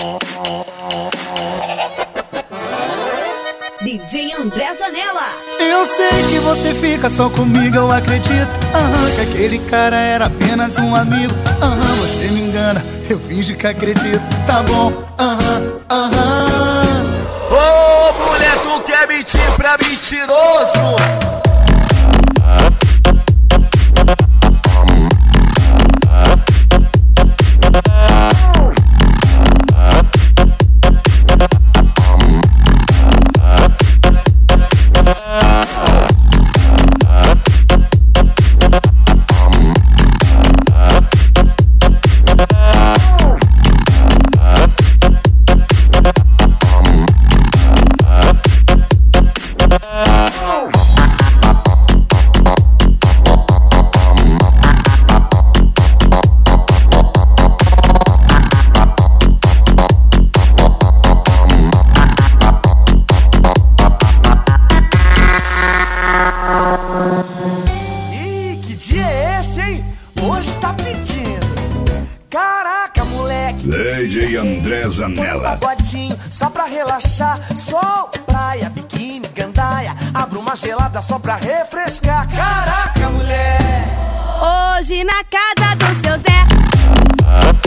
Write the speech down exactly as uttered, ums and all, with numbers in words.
D J André Zanella. Eu sei que você fica só comigo, eu acredito. Aham, que aquele cara era apenas um amigo. Aham, você me engana, eu finjo que acredito. Tá bom, aham, aham. Ô, mulher, tu quer mentir pra mentiroso? Hoje tá pedindo. Caraca, moleque. D J André Zanella. Um pagodinho só pra relaxar. Sol, praia, biquíni, gandaia. Abra uma gelada só pra refrescar. Caraca, mulher. Hoje na casa do seu Zé.